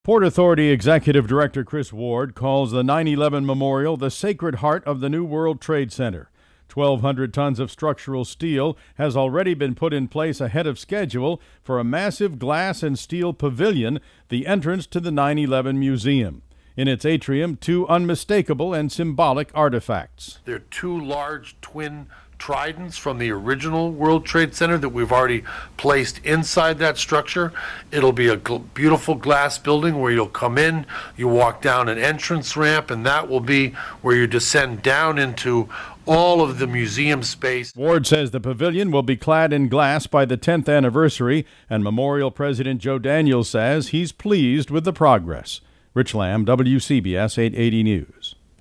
Port Authority Executive Director Chris Ward calls the 9/11 Memorial the Sacred Heart of the new World Trade Center. 1,200 tons of structural steel has already been put in place ahead of schedule for a massive glass and steel pavilion, the entrance to the 9/11 Museum. In its atrium, two unmistakable and symbolic artifacts. They're two large twin tridents from the original World Trade Center that we've already placed inside that structure. It'll be a beautiful glass building where you'll come in, you walk down an entrance ramp, and that will be where you descend down into all of the museum space. Ward says the pavilion will be clad in glass by the 10th anniversary, and Memorial President Joe Daniels says he's pleased with the progress. Rich Lamb, WCBS 880 News.